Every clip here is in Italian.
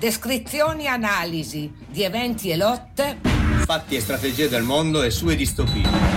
Descrizioni e analisi di eventi e lotte, fatti e strategie del mondo e sue distopie.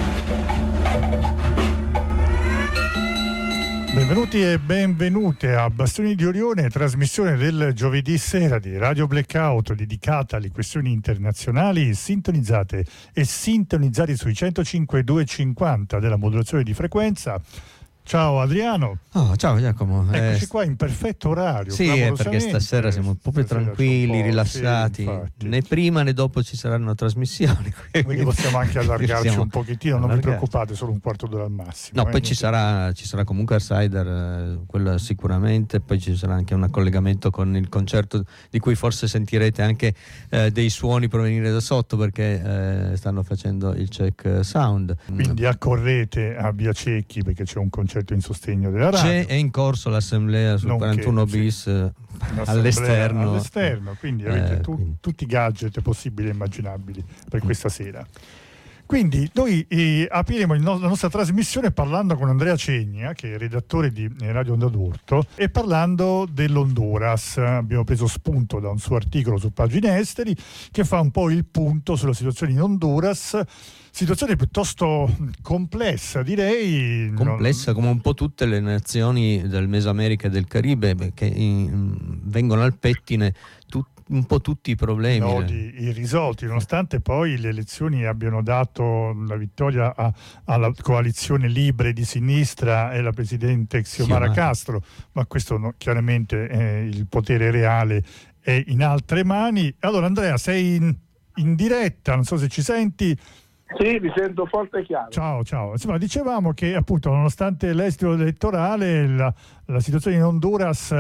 Benvenuti e benvenute a Bastoni di Orione, trasmissione del giovedì sera di Radio Blackout dedicata alle questioni internazionali, sintonizzate e sintonizzati sui 105.250 della modulazione di frequenza. Ciao Adriano. Oh, ciao Giacomo. Eccoci qua in perfetto orario. Sì, perché stasera siamo proprio tranquilli, rilassati. Sì, né prima né dopo ci saranno trasmissioni. Quindi possiamo anche allargarci un pochettino, non vi preoccupate, solo un quarto d'ora al massimo. No, poi ci sarà comunque Arsider, quella sicuramente, poi ci sarà anche un collegamento con il concerto di cui forse sentirete anche dei suoni provenire da sotto, perché stanno facendo il check sound. Quindi accorrete a Via Cecchi perché c'è un concerto in sostegno della radio. È in corso l'assemblea sul 41 bis all'esterno, quindi avete tutti i gadget possibili e immaginabili per questa sera. Quindi noi apriremo la nostra trasmissione parlando con Andrea Cegna, che è redattore di Radio Onda d'Urto, e parlando dell'Honduras. Abbiamo preso spunto da un suo articolo su Pagine Esteri che fa un po' il punto sulla situazione in Honduras, situazione piuttosto complessa, direi. Complessa come un po' tutte le nazioni del Mesoamerica e del Caribe, che vengono al pettine un po' tutti i problemi. Nodi irrisolti, nonostante poi le elezioni abbiano dato la vittoria alla coalizione Libre di sinistra e la presidente Xiomara Castro, ma questo chiaramente il potere reale è in altre mani. Allora Andrea, sei in diretta, non so se ci senti. Sì, vi sento forte e chiaro. Ciao. Insomma, dicevamo che appunto nonostante l'esito elettorale la situazione in Honduras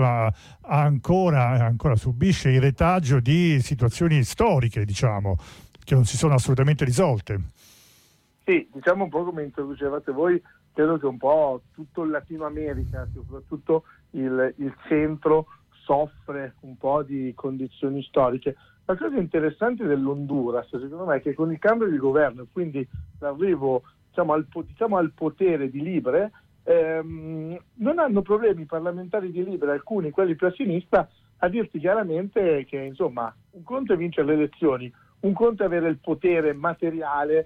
ancora subisce il retaggio di situazioni storiche, diciamo, che non si sono assolutamente risolte. Sì, diciamo un po' come introducevate voi, credo che un po' tutto il Latino America, soprattutto il centro, soffre un po' di condizioni storiche. La cosa interessante dell'Honduras, secondo me, è che con il cambio di governo e quindi l'arrivo al potere di Libre, non hanno problemi parlamentari di Libre, alcuni, quelli più a sinistra, a dirti chiaramente che insomma un conto è vincere le elezioni, un conto è avere il potere materiale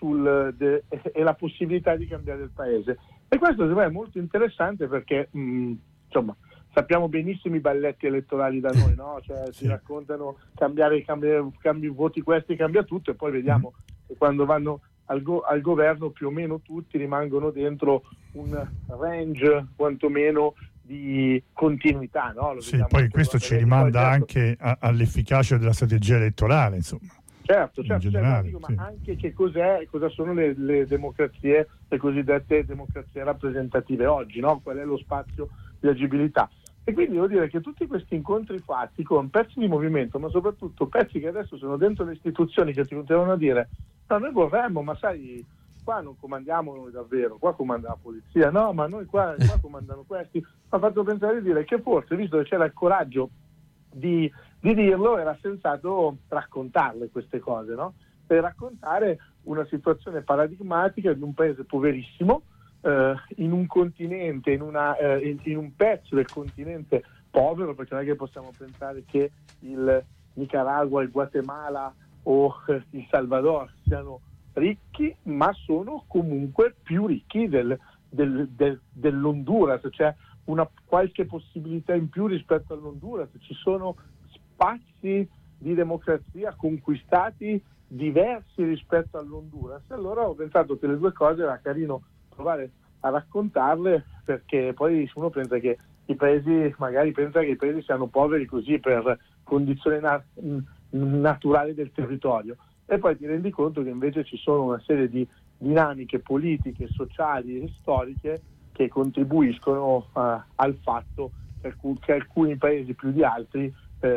e la possibilità di cambiare il paese. E questo secondo me è molto interessante perché sappiamo benissimo i balletti elettorali da noi, no? Cioè si raccontano cambi voti questi, cambia tutto, e poi vediamo che quando vanno al governo più o meno tutti rimangono dentro un range quantomeno di continuità, no? Poi questo ci rimanda anche all'efficacia della strategia elettorale, insomma. Certo, ma anche che cosa sono le democrazie, le cosiddette democrazie rappresentative oggi, no? Qual è lo spazio di agibilità? E quindi devo dire che tutti questi incontri fatti con pezzi di movimento, ma soprattutto pezzi che adesso sono dentro le istituzioni, che ti continuano a dire no, noi vorremmo, ma sai, qua non comandiamo noi davvero, qua comanda la polizia, no, ma noi qua comandano questi, mi ha fatto pensare di dire che forse, visto che c'era il coraggio di dirlo, era sensato raccontarle queste cose, no? Per raccontare una situazione paradigmatica di un paese poverissimo, in un continente, in un pezzo del continente povero, perché non è che possiamo pensare che il Nicaragua, il Guatemala o il Salvador siano ricchi, ma sono comunque più ricchi dell'Honduras, cioè qualche possibilità in più rispetto all'Honduras. Ci sono spazi di democrazia conquistati diversi rispetto all'Honduras. Allora ho pensato che le due cose era carino provare a raccontarle, perché poi uno pensa che i paesi siano poveri così per condizioni naturali del territorio, e poi ti rendi conto che invece ci sono una serie di dinamiche politiche, sociali e storiche che contribuiscono al fatto che alcuni paesi più di altri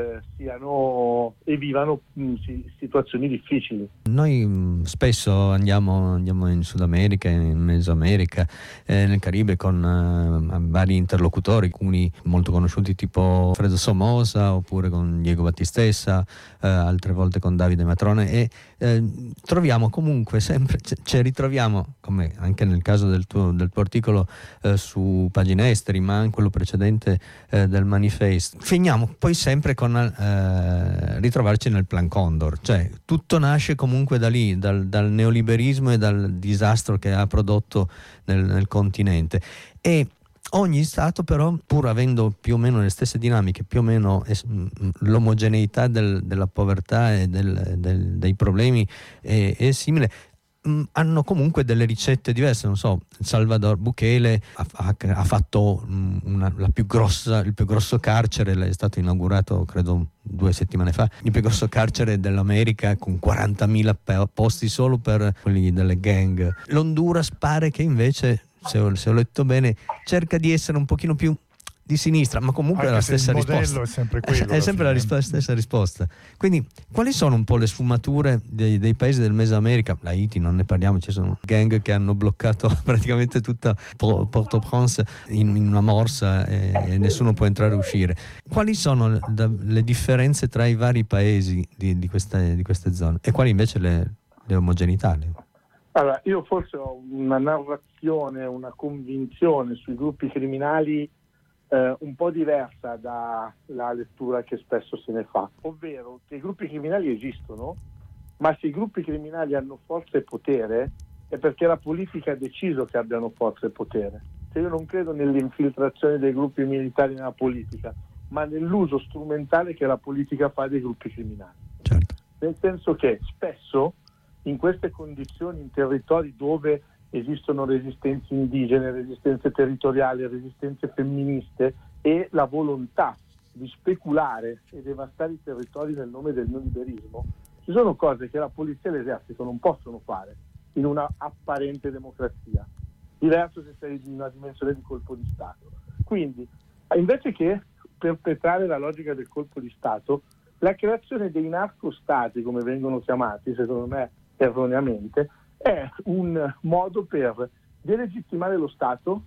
siano e vivano situazioni difficili. Noi spesso andiamo in Sud America, in Mesoamerica, nel Caribe con vari interlocutori, alcuni molto conosciuti tipo Fredo Somoza oppure con Diego Battistessa, altre volte con Davide Matrone, e troviamo comunque sempre, ci ritroviamo, come anche nel caso del tuo articolo su Pagine Esteri, ma anche quello precedente del Manifesto, finiamo poi sempre finire con ritrovarci nel Plan Condor, cioè tutto nasce comunque da lì, dal neoliberismo e dal disastro che ha prodotto nel continente. E ogni Stato però, pur avendo più o meno le stesse dinamiche, più o meno l'omogeneità della povertà e dei problemi è simile, hanno comunque delle ricette diverse. Non so, Salvador Bukele ha fatto il più grosso carcere, è stato inaugurato credo 2 settimane fa, il più grosso carcere dell'America, con 40.000 posti solo per quelli delle gang. L'Honduras pare che invece, se ho letto bene, cerca di essere un pochino più di sinistra, ma comunque è la stessa risposta. È sempre quello. È sempre la stessa risposta. Quindi, quali sono un po' le sfumature dei paesi del Mesoamerica? Haiti, non ne parliamo, ci sono gang che hanno bloccato praticamente tutta Port-au-Prince in una morsa e nessuno può entrare e uscire. Quali sono le differenze tra i vari paesi di queste zone e quali invece le omogeneità? Allora, io forse ho una narrazione, una convinzione sui gruppi criminali un po' diversa dalla lettura che spesso se ne fa, ovvero che i gruppi criminali esistono, ma se i gruppi criminali hanno forza e potere è perché la politica ha deciso che abbiano forza e potere. Cioè, io non credo nell'infiltrazione dei gruppi militari nella politica, ma nell'uso strumentale che la politica fa dei gruppi criminali. Certo. Nel senso che spesso in queste condizioni, in territori dove esistono resistenze indigene, resistenze territoriali, resistenze femministe e la volontà di speculare e devastare i territori nel nome del neoliberismo, ci sono cose che la polizia e l'esercito non possono fare in una apparente democrazia. Diverso se sei in una dimensione di colpo di Stato. Quindi, invece che perpetrare la logica del colpo di Stato, la creazione dei narcostati, come vengono chiamati, secondo me erroneamente, è un modo per delegittimare lo Stato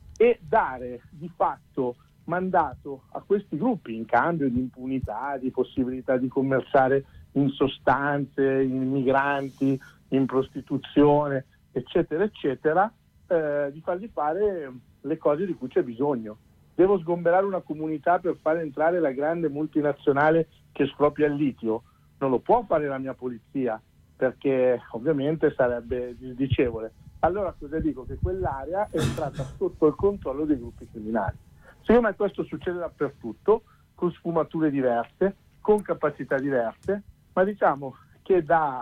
e dare di fatto mandato a questi gruppi, in cambio di impunità, di possibilità di commerciare in sostanze, in migranti, in prostituzione, eccetera, eccetera, di fargli fare le cose di cui c'è bisogno. Devo sgomberare una comunità per far entrare la grande multinazionale che espropria il litio? Non lo può fare la mia polizia, perché ovviamente sarebbe disdicevole. Allora cosa dico? Che quell'area è entrata sotto il controllo dei gruppi criminali. Secondo me questo succede dappertutto, con sfumature diverse, con capacità diverse, ma diciamo che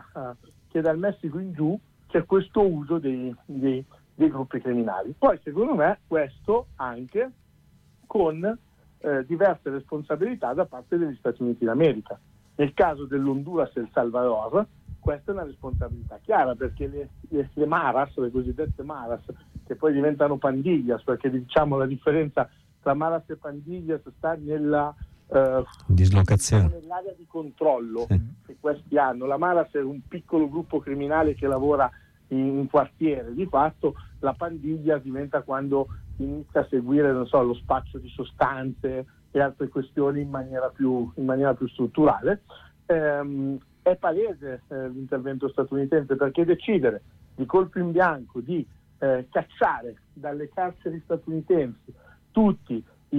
dal Messico in giù c'è questo uso dei gruppi criminali. Poi secondo me questo anche con diverse responsabilità da parte degli Stati Uniti d'America. Nel caso dell'Honduras e El Salvador, questa è una responsabilità chiara, perché le maras, le cosiddette maras, che poi diventano pandillas, perché diciamo la differenza tra maras e pandillas sta nella dislocazione, nell'area di controllo sì, che questi hanno. La maras è un piccolo gruppo criminale che lavora in quartiere, di fatto la pandiglia diventa quando inizia a seguire, non so, lo spaccio di sostanze e altre questioni in maniera più strutturale. È palese l'intervento statunitense, perché decidere di colpo in bianco di cacciare dalle carceri statunitensi tutti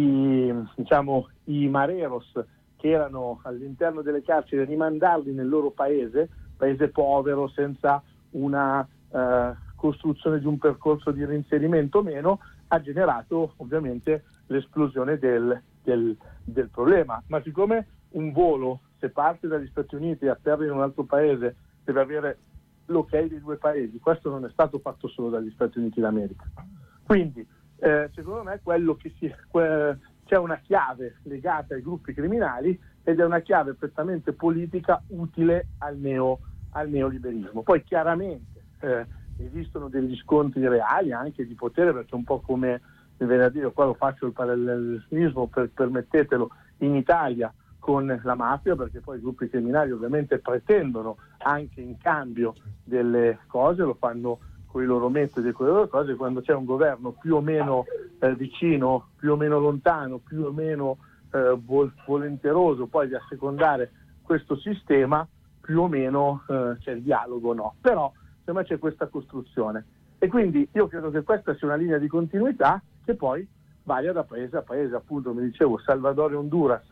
i mareros che erano all'interno delle carceri e rimandarli nel loro paese povero, senza una costruzione di un percorso di reinserimento o meno, ha generato ovviamente l'esplosione del problema. Ma siccome un volo, se parte dagli Stati Uniti e atterra in un altro paese, deve avere l'ok dei due paesi, questo non è stato fatto solo dagli Stati Uniti d'America. Quindi secondo me c'è una chiave legata ai gruppi criminali ed è una chiave prettamente politica utile al neoliberismo. Poi chiaramente esistono degli scontri reali anche di potere, perché un po' come mi viene a dire, qua lo faccio il parallelismo, permettetelo, in Italia con la mafia, perché poi i gruppi criminali ovviamente pretendono anche in cambio delle cose, lo fanno con i loro metodi e con le loro cose. Quando c'è un governo più o meno vicino, più o meno lontano, più o meno volenteroso poi di assecondare questo sistema, più o meno c'è il dialogo, no. Però insomma c'è questa costruzione, e quindi io credo che questa sia una linea di continuità che poi varia da paese a paese. Appunto, mi dicevo, Salvador e Honduras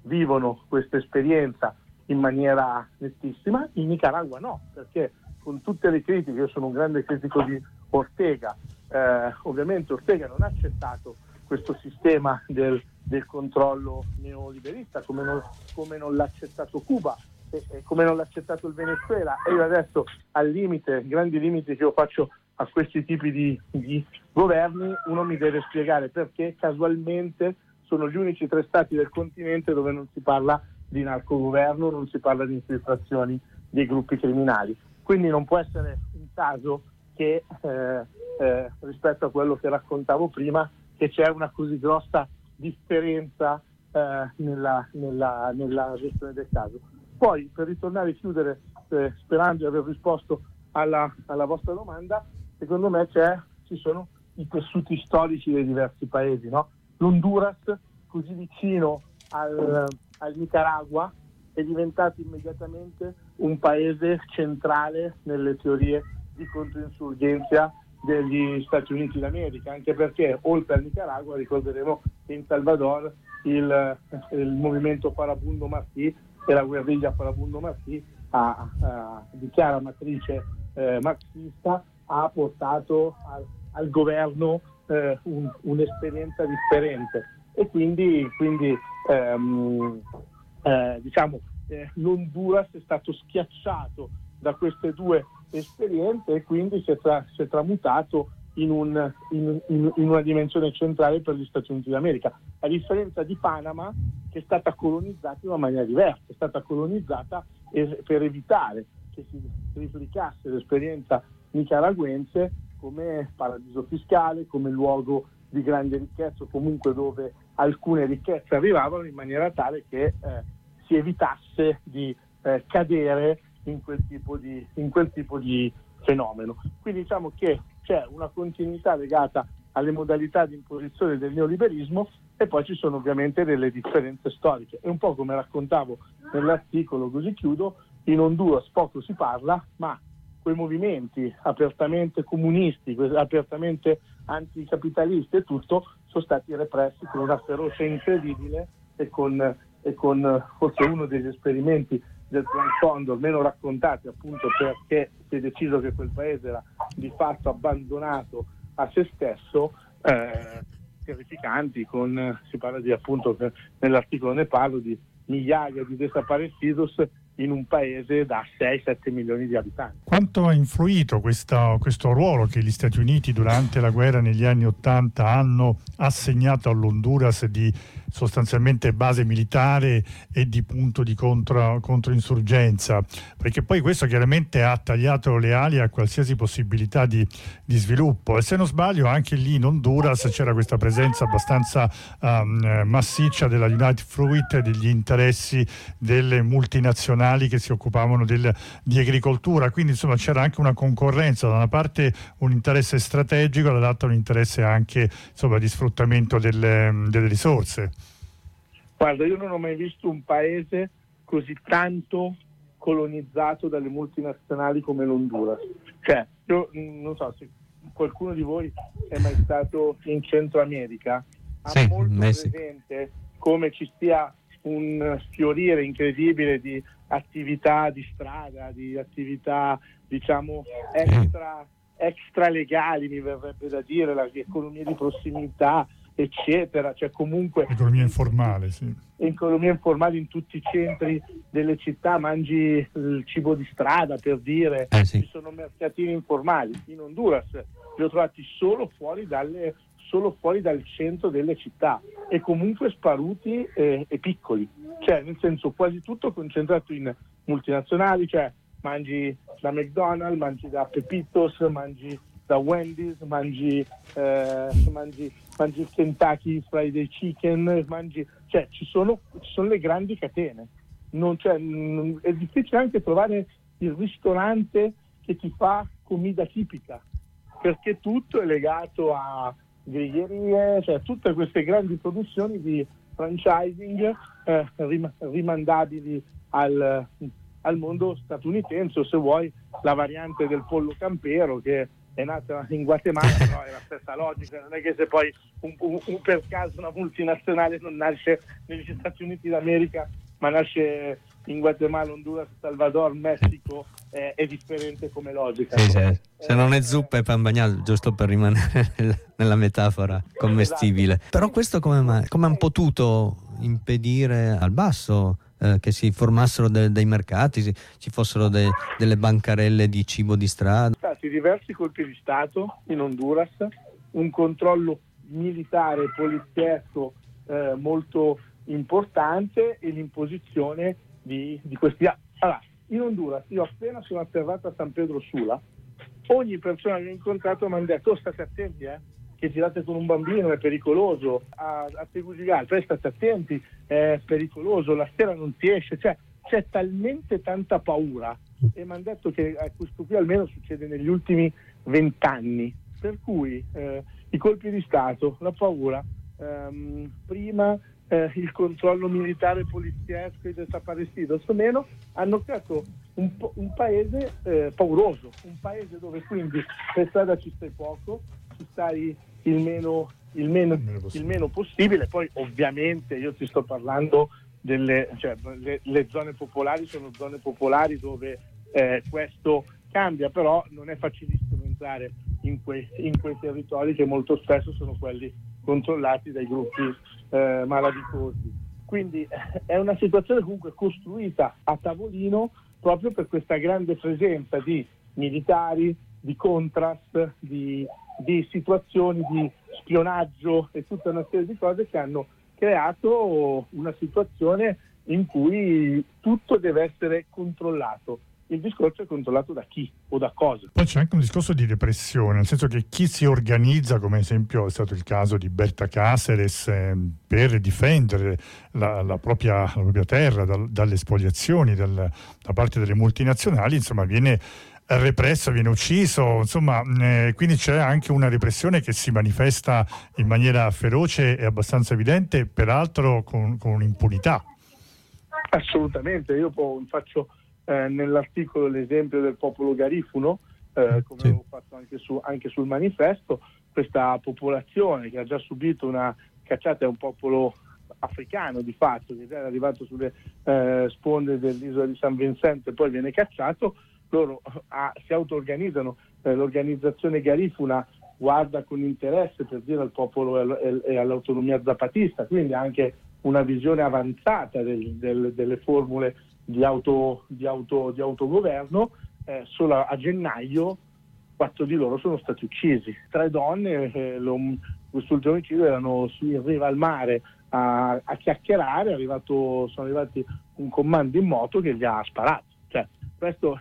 vivono questa esperienza in maniera nettissima. In Nicaragua no, perché con tutte le critiche, io sono un grande critico di Ortega, ovviamente Ortega non ha accettato questo sistema del controllo neoliberista come non l'ha accettato Cuba e come non l'ha accettato il Venezuela. E io adesso al limite, grandi limiti che io faccio a questi tipi di governi, uno mi deve spiegare perché casualmente sono gli unici 3 stati del continente dove non si parla di narcogoverno, non si parla di infiltrazioni dei gruppi criminali. Quindi non può essere un caso che rispetto a quello che raccontavo prima, che c'è una così grossa differenza nella gestione del caso. Poi, per ritornare e chiudere, sperando di aver risposto alla vostra domanda, secondo me ci sono i tessuti storici dei diversi paesi, no? L'Honduras, così vicino al Nicaragua, è diventato immediatamente un paese centrale nelle teorie di controinsurgenza degli Stati Uniti d'America, anche perché oltre al Nicaragua ricorderemo che in Salvador il movimento Farabundo Martí e la guerriglia Farabundo Martí di chiara matrice marxista ha portato al governo un'esperienza differente, e quindi l'Honduras è stato schiacciato da queste 2 esperienze e quindi si è tramutato in una dimensione centrale per gli Stati Uniti d'America, a differenza di Panama, che è stata colonizzata in una maniera diversa, è stata colonizzata per evitare che si replicasse l'esperienza nicaraguense come paradiso fiscale, come luogo di grande ricchezza, o comunque dove alcune ricchezze arrivavano, in maniera tale che si evitasse di cadere in quel tipo di fenomeno. Quindi diciamo che c'è una continuità legata alle modalità di imposizione del neoliberismo, e poi ci sono ovviamente delle differenze storiche. E un po' come raccontavo nell'articolo, così chiudo, in Honduras poco si parla, ma quei movimenti apertamente comunisti, apertamente anticapitalisti e tutto, sono stati repressi con una ferocia incredibile e con forse uno degli esperimenti del Plan Condor meno raccontati, appunto perché si è deciso che quel paese era di fatto abbandonato a se stesso, terrificanti, si parla di, appunto, nell'articolo ne parlo, di migliaia di desaparecidos in un paese da 6-7 milioni di abitanti. Quanto ha influito questo ruolo che gli Stati Uniti durante la guerra negli anni '80 hanno assegnato all'Honduras di sostanzialmente base militare e di punto di controinsurgenza? Perché poi questo chiaramente ha tagliato le ali a qualsiasi possibilità di sviluppo, e se non sbaglio anche lì in Honduras c'era questa presenza abbastanza massiccia della United Fruit e degli interessi delle multinazionali che si occupavano di agricoltura, quindi insomma c'era anche una concorrenza, da una parte un interesse strategico, dall'altra un interesse anche insomma di sfruttamento delle risorse. Guarda, io non ho mai visto un paese così tanto colonizzato dalle multinazionali come l'Honduras. Cioè, io non so se qualcuno di voi è mai stato in Centro America, ha molto presente come ci sia un fiorire incredibile di attività di strada, di attività diciamo extra legali, mi verrebbe da dire, l'economia di prossimità, eccetera, cioè comunque economia informale, sì. Economia informale in tutti i centri delle città, mangi il cibo di strada, per dire, sì. Ci sono mercatini informali. In Honduras li ho trovati solo fuori dal centro delle città, e comunque sparuti e piccoli, cioè nel senso quasi tutto concentrato in multinazionali, cioè mangi da McDonald's, mangi da Pepitos, mangi da Wendy's, mangi Kentucky Fried Chicken, cioè ci sono le grandi catene. È difficile anche trovare il ristorante che ti fa comida tipica, perché tutto è legato a griglierie, cioè tutte queste grandi produzioni di franchising rimandabili al mondo statunitense, o se vuoi la variante del pollo campero che è nata in Guatemala, però è la stessa logica, non è che se poi per caso una multinazionale non nasce negli Stati Uniti d'America, ma nasce in Guatemala, Honduras, Salvador, Messico, è differente come logica. Sì, se non è zuppa è pan bagnato, giusto per rimanere nella metafora commestibile. Esatto. Però questo come hanno potuto impedire al basso che si formassero dei mercati, ci fossero delle bancarelle di cibo di strada? Sono stati diversi colpi di Stato in Honduras, un controllo militare, poliziesco molto importante e l'imposizione di questi atti. Allora, in Honduras, io appena sono atterrato a San Pedro Sula, ogni persona che ho incontrato mi ha detto: state attenti, che girate con un bambino, è pericoloso, a Tegucigalpa, state attenti, è pericoloso, la sera non si esce, cioè c'è talmente tanta paura, e mi hanno detto che questo qui almeno succede negli ultimi 20 anni, per cui i colpi di Stato, la paura, prima il controllo militare, poliziesco e desaparecidos o meno, hanno creato un paese pauroso, un paese dove quindi per strada ci stai poco, ci stai il meno possibile. Poi ovviamente io ti sto parlando le zone popolari sono zone popolari dove questo cambia, però non è facilissimo entrare in quei territori che molto spesso sono quelli controllati dai gruppi malavitosi. Quindi è una situazione comunque costruita a tavolino proprio per questa grande presenza di militari, di contrast, di situazioni di spionaggio e tutta una serie di cose che hanno creato una situazione in cui tutto deve essere controllato. Il discorso è controllato da chi o da cosa. Poi c'è anche un discorso di repressione, nel senso che chi si organizza, come esempio è stato il caso di Berta Cáceres, per difendere la propria terra dalle spoliazioni da parte delle multinazionali, insomma viene represso, viene ucciso, insomma, quindi c'è anche una repressione che si manifesta in maniera feroce e abbastanza evidente, peraltro con un'impunità. Assolutamente, io faccio nell'articolo l'esempio del popolo garifuno, come avevo fatto anche sul manifesto. Questa popolazione che ha già subito una cacciata, è un popolo africano di fatto, che è arrivato sulle sponde dell'isola di San Vincente e poi viene cacciato. Loro si auto-organizzano, l'organizzazione garifuna guarda con interesse, per dire, al popolo e all'autonomia zapatista, quindi anche una visione avanzata delle formule di autogoverno. Solo a gennaio 4 di loro sono stati uccisi, 3 donne. Quest'ultimo omicidio erano in riva al mare a chiacchierare, sono arrivati un comando in moto che gli ha sparato. Cioè, questo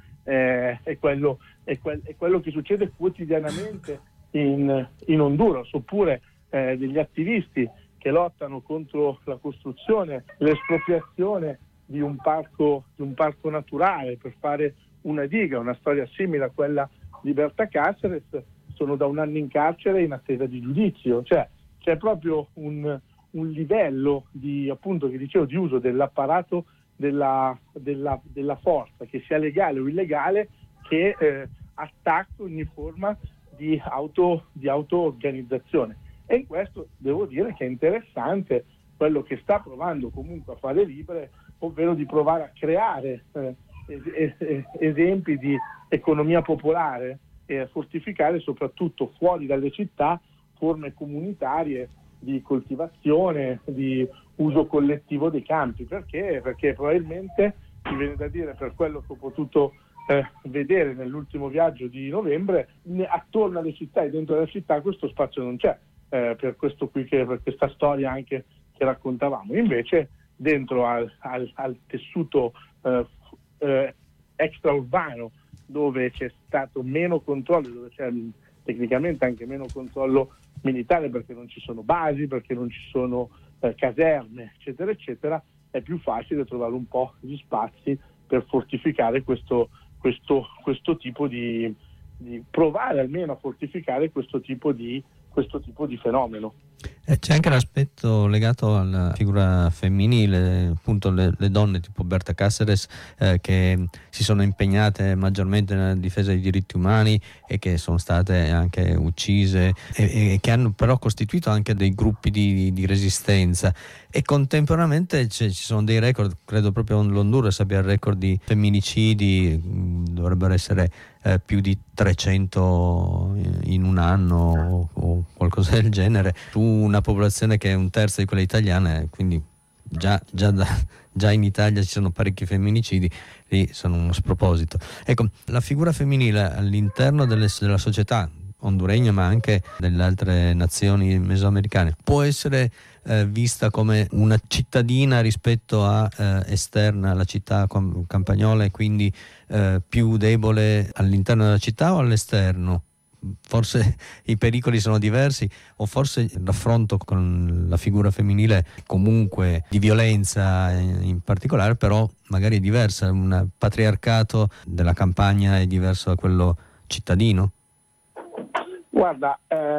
è quello che succede quotidianamente in Honduras. Oppure degli attivisti che lottano contro la costruzione, l'espropriazione di un parco naturale per fare una diga, una storia simile a quella di Berta Cáceres, sono da 1 anno in carcere in attesa di giudizio. Cioè c'è proprio un livello di, appunto, che dicevo, di uso dell'apparato della forza, che sia legale o illegale, che attacca ogni forma di auto-organizzazione. E in questo devo dire che è interessante quello che sta provando comunque a fare Libre, ovvero di provare a creare esempi di economia popolare e a fortificare soprattutto fuori dalle città forme comunitarie di coltivazione, di uso collettivo dei campi. Perché probabilmente, mi viene da dire, per quello che ho potuto vedere nell'ultimo viaggio di novembre, attorno alle città e dentro la città questo spazio non c'è, per questo qui, per questa storia anche che raccontavamo. Invece dentro al tessuto extraurbano, dove c'è stato meno controllo, dove c'è tecnicamente anche meno controllo militare, perché non ci sono basi, perché non ci sono caserme, eccetera eccetera, è più facile trovare un po' di spazi per fortificare questo tipo di provare almeno a fortificare questo tipo di fenomeno. C'è anche l'aspetto legato alla figura femminile, appunto le donne tipo Berta Cáceres che si sono impegnate maggiormente nella difesa dei diritti umani e che sono state anche uccise e che hanno però costituito anche dei gruppi di resistenza, e contemporaneamente ci sono dei record, credo proprio l'Honduras abbia il record di femminicidi, dovrebbero essere più di 300 in un anno o qualcosa del genere, su una popolazione che è un terzo di quella italiana, quindi già in Italia ci sono parecchi femminicidi, lì sono uno sproposito. Ecco, la figura femminile all'interno della società honduregna, ma anche delle altre nazioni mesoamericane, può essere vista come una cittadina rispetto a esterna alla città campagnola, e quindi più debole all'interno della città o all'esterno? Forse i pericoli sono diversi, o forse l'affronto con la figura femminile comunque di violenza in particolare, però magari è diversa, un patriarcato della campagna è diverso da quello cittadino? Guarda,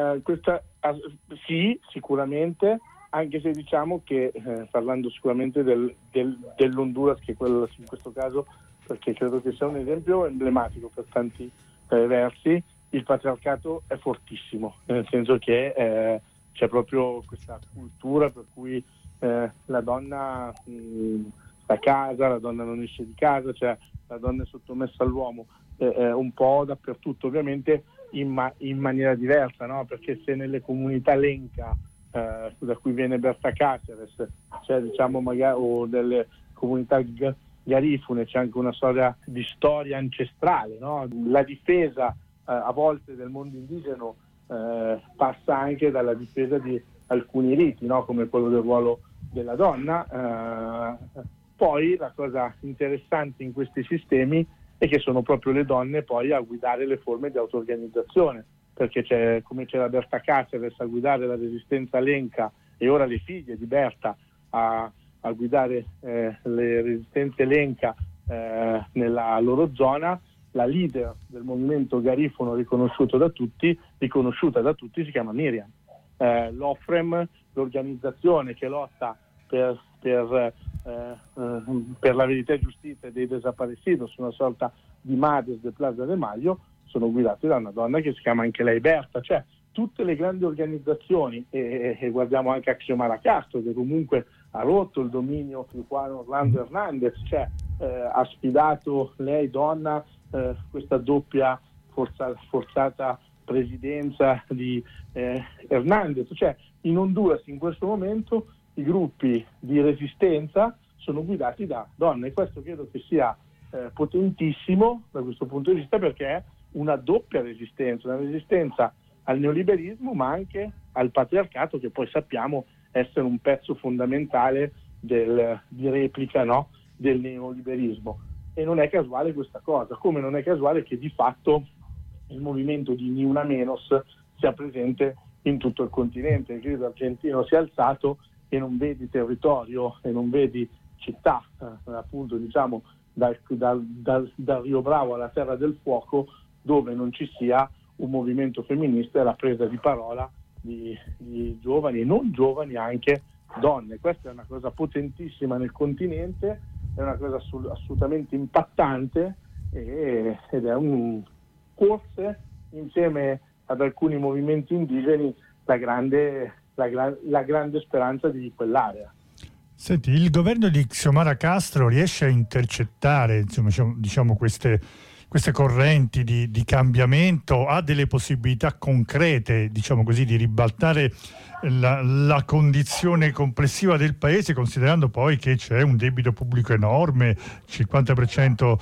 sì, sicuramente, anche se diciamo che parlando sicuramente dell'Honduras, che è quello in questo caso, perché credo che sia un esempio emblematico per tanti versi, il patriarcato è fortissimo, nel senso che c'è proprio questa cultura per cui la donna sta a casa, la donna non esce di casa, cioè la donna è sottomessa all'uomo, un po' dappertutto, ovviamente in maniera diversa, no? Perché se nelle comunità lenca da cui viene Berta Cáceres, cioè diciamo magari, o delle comunità garifune, c'è anche una storia ancestrale, no? La difesa a volte del mondo indigeno passa anche dalla difesa di alcuni riti, no? Come quello del ruolo della donna. Poi la cosa interessante in questi sistemi è che sono proprio le donne poi a guidare le forme di auto-organizzazione, perché come c'era Berta Cáceres a guidare la resistenza lenca, e ora le figlie di Berta a guidare le resistenze lenca nella loro zona, la leader del movimento garifono riconosciuta da tutti, si chiama Miriam. L'Ofrem, l'organizzazione che lotta per la verità e giustizia dei desaparecidos, una sorta di Madres de Plaza de Mayo, sono guidate da una donna che si chiama anche lei Berta. Cioè tutte le grandi organizzazioni, e guardiamo anche a Xiomara Castro, che comunque ha rotto il dominio di Juan Orlando Hernández, cioè ha sfidato lei donna questa doppia forzata presidenza di Hernández. Cioè in Honduras in questo momento i gruppi di resistenza sono guidati da donne, e questo credo che sia potentissimo da questo punto di vista, perché è una doppia resistenza, una resistenza al neoliberismo ma anche al patriarcato, che poi sappiamo essere un pezzo fondamentale di replica, no? Del neoliberismo. E non è casuale questa cosa, come non è casuale che di fatto il movimento di Ni Una Menos sia presente in tutto il continente. Il grido argentino si è alzato e non vedi territorio e non vedi città, appunto diciamo dal Rio Bravo alla Terra del Fuoco, dove non ci sia un movimento femminista e la presa di parola di giovani e non giovani, anche donne. Questa è una cosa potentissima nel continente, è una cosa assolutamente impattante, ed è forse insieme ad alcuni movimenti indigeni la grande speranza di quell'area. Senti, il governo di Xiomara Castro riesce a intercettare, insomma, diciamo queste correnti di cambiamento, ha delle possibilità concrete, diciamo così, di ribaltare la condizione complessiva del paese, considerando poi che c'è un debito pubblico enorme, il 50%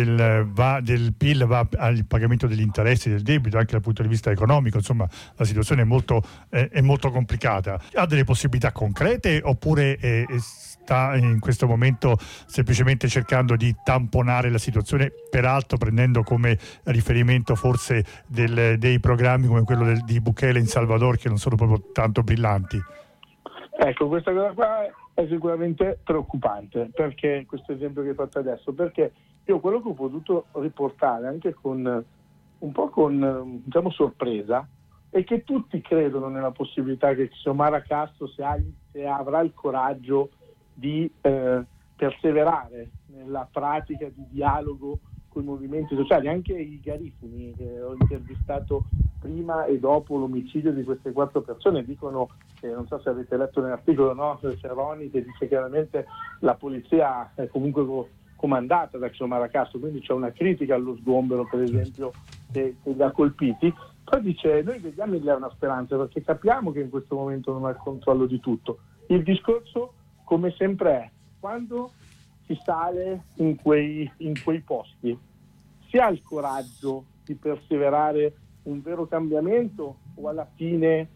del PIL va al pagamento degli interessi del debito, anche dal punto di vista economico. Insomma, la situazione è molto complicata. Ha delle possibilità concrete, oppure sta in questo momento semplicemente cercando di tamponare la situazione, peraltro prendendo come riferimento forse dei programmi come quello di Bukele in Salvador, che non sono proprio tanto brillanti? Ecco, questa cosa qua è sicuramente preoccupante, perché questo esempio che hai fatto adesso, perché io quello che ho potuto riportare anche con diciamo sorpresa, e che tutti credono nella possibilità che Xiomara Castro, se avrà il coraggio di perseverare nella pratica di dialogo con i movimenti sociali, anche i Garifuni che ho intervistato prima e dopo l'omicidio di queste 4 persone dicono, non so se avete letto nell'articolo, no? Ceroni, che dice chiaramente la polizia è comunque comandata da Xiomara Castro, quindi c'è una critica allo sgombero, per esempio, che li ha colpiti. Poi dice, noi vediamo che è una speranza, perché capiamo che in questo momento non ha il controllo di tutto. Il discorso, come sempre, è quando si sale in quei posti, si ha il coraggio di perseverare un vero cambiamento, o alla fine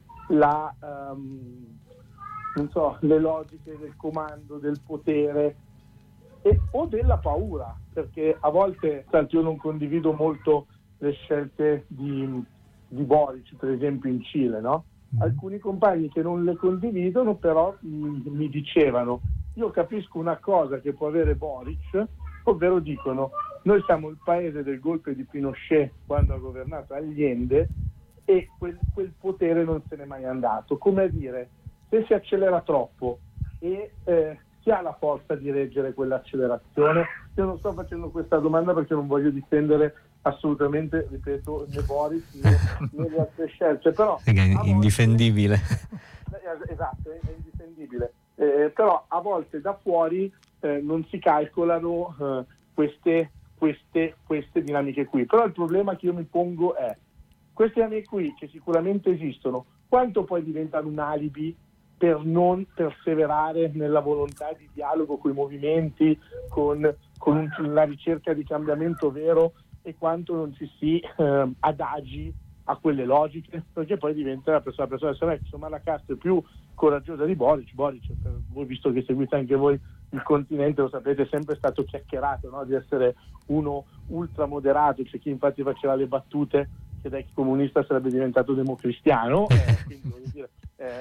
le logiche del comando, del potere o della paura, perché a volte io non condivido molto le scelte di Boric, per esempio in Cile, no? Alcuni compagni che non le condividono però mi dicevano: io capisco una cosa che può avere Boric, ovvero dicono, noi siamo il paese del golpe di Pinochet quando ha governato Allende e quel potere non se n'è mai andato. Come a dire, se si accelera troppo e si ha la forza di reggere quell'accelerazione? Io non sto facendo questa domanda perché non voglio difendere assolutamente, ripeto, né Boris né le altre scelte, però è indifendibile. Esatto, è indifendibile. Però a volte da fuori non si calcolano queste dinamiche qui. Però il problema che io mi pongo è: queste dinamiche qui, che sicuramente esistono, quanto poi diventano un alibi per non perseverare nella volontà di dialogo con i movimenti, con la ricerca di cambiamento vero, e quanto non ci si adagi a quelle logiche, perché poi diventa la persona Xiomara Castro è più coraggiosa di Boric. Boric, per voi, visto che seguite anche voi il continente, lo sapete, è sempre stato chiacchierato, no? Di essere uno ultramoderato. C'è chi infatti faceva le battute che da ex comunista sarebbe diventato democristiano, quindi voglio dire,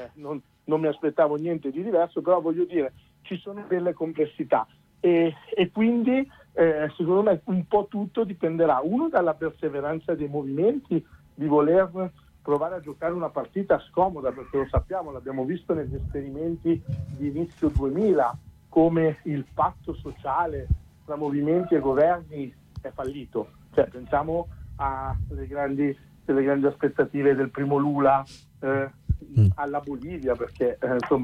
non mi aspettavo niente di diverso, però voglio dire, ci sono delle complessità e quindi secondo me un po' tutto dipenderà, uno, dalla perseveranza dei movimenti di voler provare a giocare una partita scomoda, perché lo sappiamo, l'abbiamo visto negli esperimenti di inizio 2000, come il patto sociale tra movimenti e governi è fallito. Cioè, pensiamo alle grandi aspettative del primo Lula, alla Bolivia, perché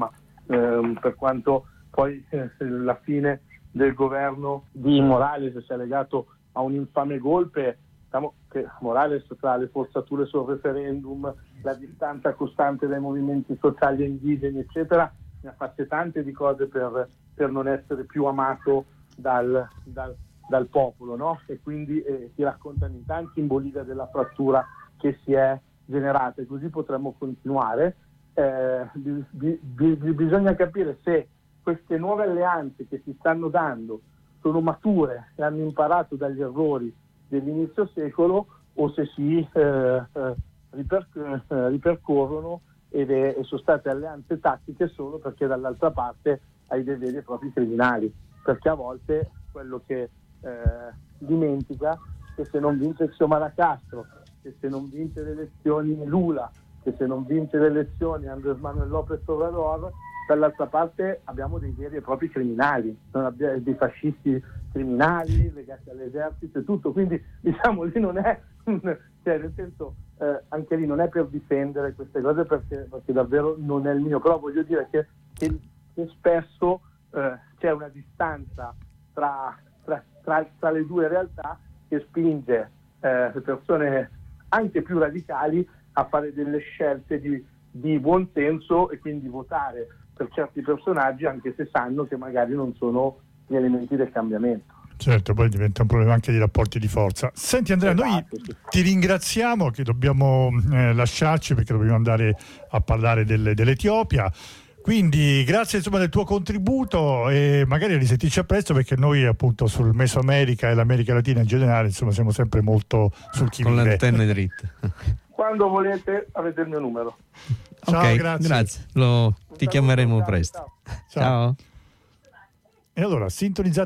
per quanto poi la fine del governo di Morales sia legato a un infame golpe, diciamo che Morales, tra le forzature sul referendum, la distanza costante dai movimenti sociali e indigeni, eccetera, ne ha fatte tante di cose per non essere più amato dal popolo, no? E quindi si raccontano in tanti in Bolivia della frattura che si è generata, e così potremmo continuare. Bisogna capire se queste nuove alleanze che si stanno dando sono mature e hanno imparato dagli errori dell'inizio secolo, o se si ripercorrono e sono state alleanze tattiche solo perché dall'altra parte hai dei veri e propri criminali, perché a volte quello che dimentica che se non vince Xiomara Castro, che se non vince le elezioni Lula, che se non vince le elezioni Andrés Manuel López Obrador, dall'altra parte abbiamo dei veri e propri criminali, dei fascisti criminali legati all'esercito e tutto, quindi diciamo lì non è nel senso, anche lì non è per difendere queste cose perché davvero non è il mio, però voglio dire che spesso c'è una distanza tra le due realtà che spinge le persone anche più radicali a fare delle scelte di buon senso e quindi votare per certi personaggi anche se sanno che magari non sono gli elementi del cambiamento. Certo, poi diventa un problema anche di rapporti di forza. Senti Andrea, noi ti ringraziamo, che dobbiamo lasciarci perché dobbiamo andare a parlare dell'Etiopia. Quindi grazie del tuo contributo e magari risentirci a presto, perché noi appunto sul Mesoamerica e l'America Latina in generale siamo sempre molto sul chi vive. Con le antenne dritte. Quando volete avete il mio numero. Ciao, okay, grazie. Ti chiameremo presto. Ciao. E allora, sintonizzate